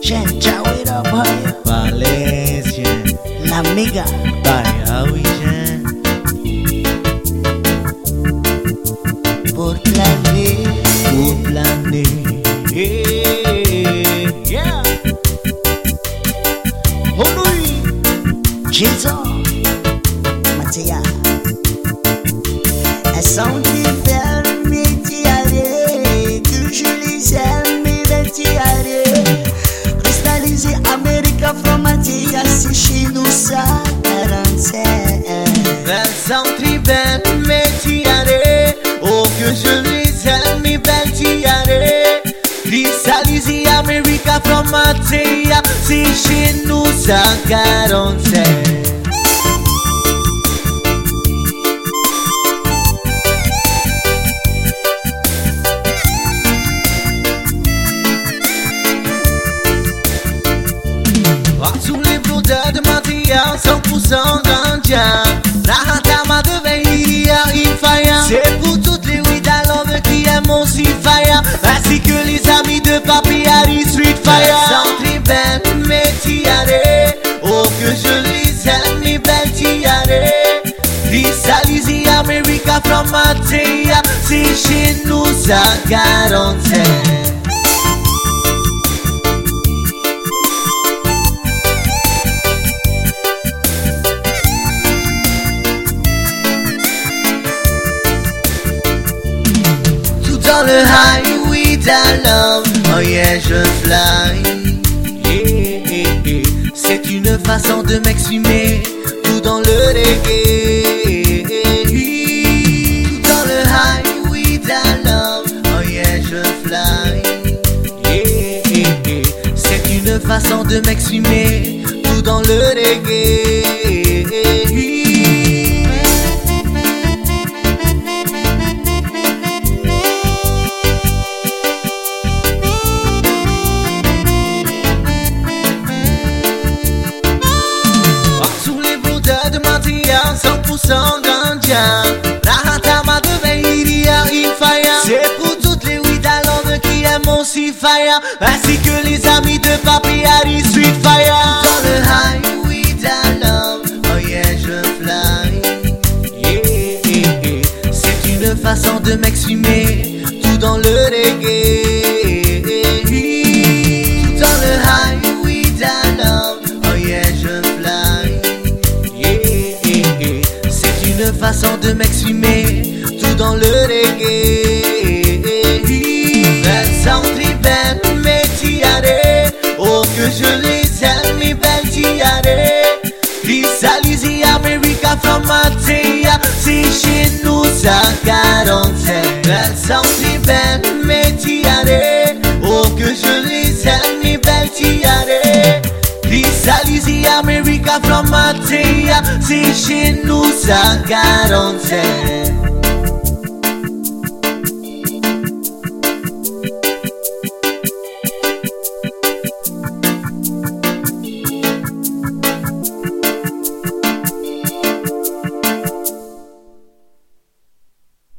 Jen, it up, higher. Valencia, La Miga. Bayawi, Jen. Portland, Portland, yeah. Honui, Jason, Mattia. Elles sont des belles métiers, toujours les ailes, mes belles tiares. Cristallisé America from Mattia, c'est chez nous ça, 47. Vincent Tribert, mes tiares. Oh, que je les aime, mes belles tiares. Cristallisé America from Mattia, c'est chez nous ça, 47. Tous les brodeurs de Mattia, 100% ganja. Nahatama de Vehiria, Infaya. C'est pour toutes les Widalove qui aiment aussi Fire. Ainsi que les amis de Papi Harry Street Fire. Centri Ben, mes tiares. Oh, que je les aime, mes belles tiares. Cristallisé America from Mattia. C'est chez nous, ça 47. Dans le highway d'Alum, oh yeah, je fly. Yeah. C'est une façon de m'exprimer, tout dans le reggae. Tout dans le highway d'Alum, oh yeah, je fly. Yeah. C'est une façon de m'exprimer, tout dans le reggae. De Mattia, 100% ganja. Nahatama de Vehiria, Infaya. C'est pour toutes les Widalove qui aiment aussi Fire. Ainsi que les amis de Papi Harry Street Fire. Dans le highway d'Alum, oh yeah, je fly. Yeah. C'est une façon de m'exprimer, tout dans le reggae. Tout dans le highway d'Alum, oh yeah, je fly. Une façon de m'exprimer, tout dans le reggae. Vincent Tribert, mes tiares. Oh, que je les aime, mes belles tiares. Cristallisé America from Mattia, c'est chez nous ça 47. Vincent Tribert, mes tiares. Oh, que je les aime, mes belles tiares. Cristallisé America from Mattia, c'est chez nous ça 47.